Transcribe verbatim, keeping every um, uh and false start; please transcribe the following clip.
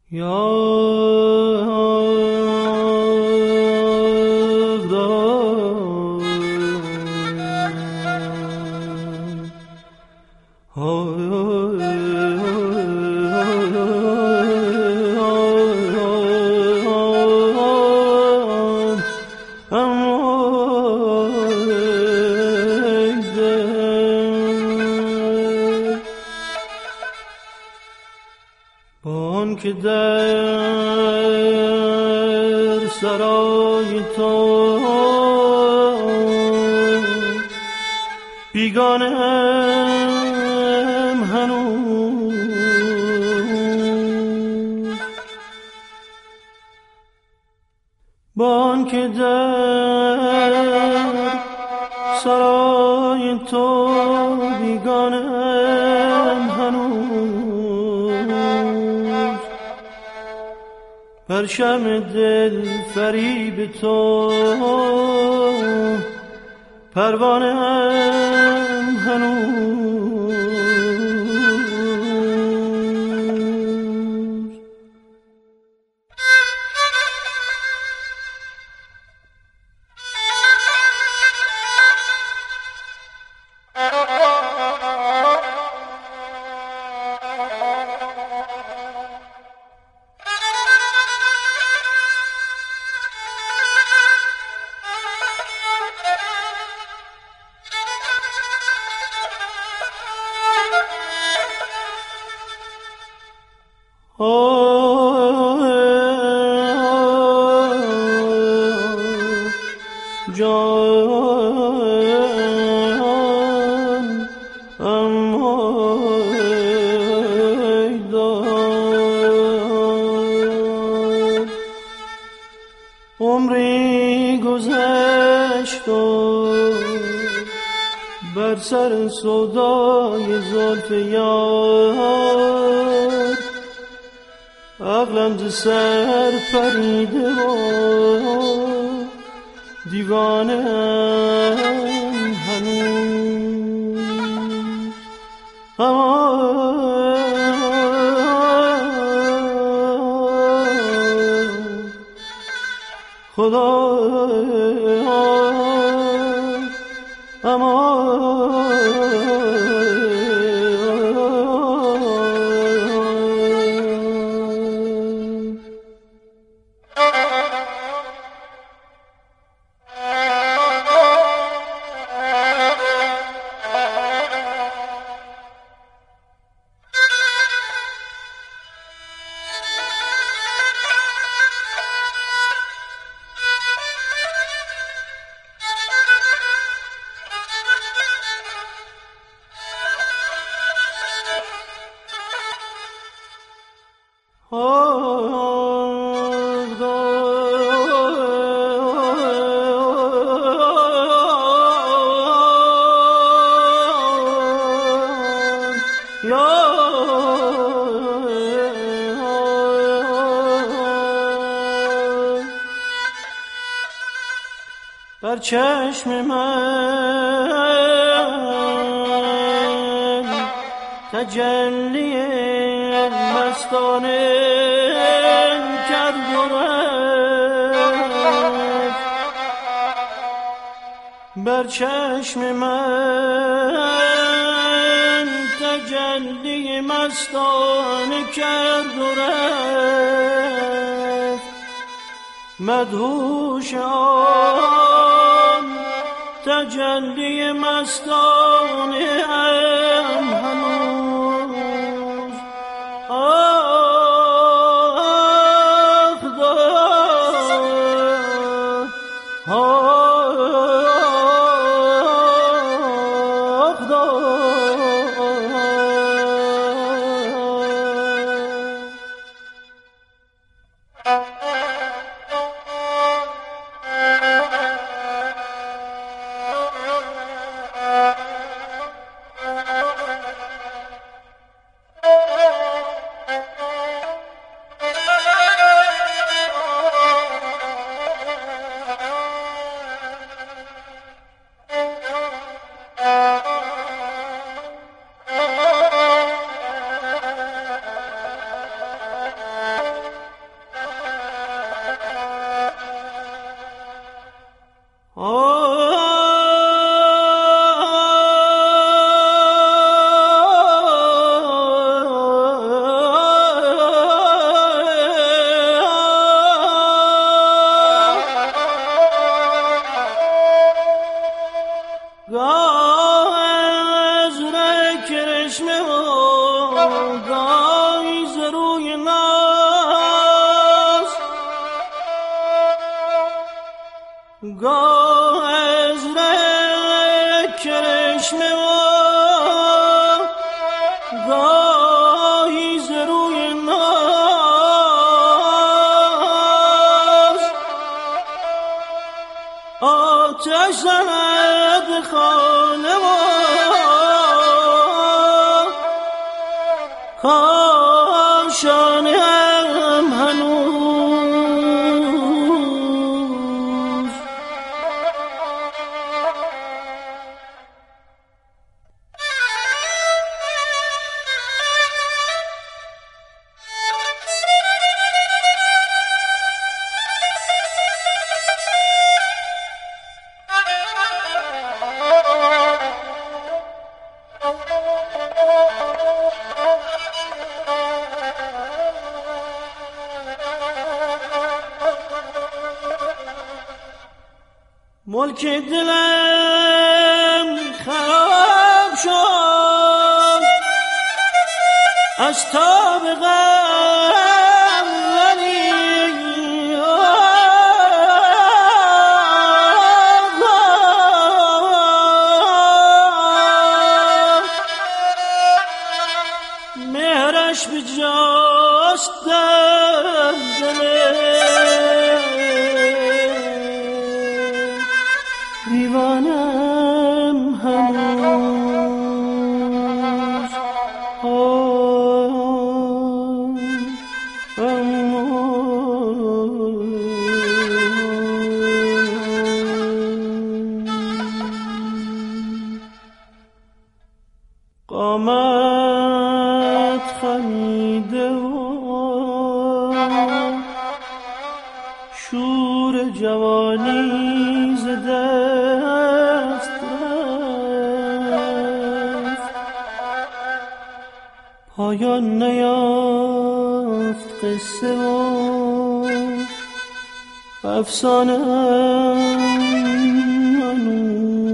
که در سرای تو بیگانم هنوز، با آن که در سرای تو بیگانم هنوز، پرچم دل فریب تو پروانه‌ام هنوز. جان اما ای دار، عمری گذشت و بر سر سودای زلف یار عقلم ز سر پریده و دیوانه ام هنوز. خدا اما بر چشم من تجلی مستانه کرد و رفت، بر چشم من تجلی مستانه کرد و رفت، مدهوش آن تجلی مستانه ام هنوز. آه دار آه دار گاه از ره کرشمه و گاهی ز روی ناز آتش زند خانه و کاشانه هم هنوز. ملک دلم خراب شد از تاب غم ولی مهرش به جاست در دیوانم هنوز. قامت خمیده و شور جوانی ز دست رفت، پایان نیافت قصه و افسانه هنوز.